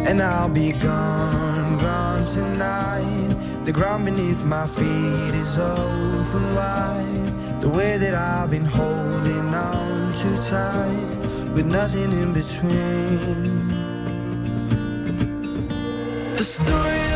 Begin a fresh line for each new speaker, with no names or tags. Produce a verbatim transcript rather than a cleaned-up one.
and I'll be gone, gone tonight. The ground beneath my feet is open wide. The way that I've been holding on too tight, with nothing in between. The story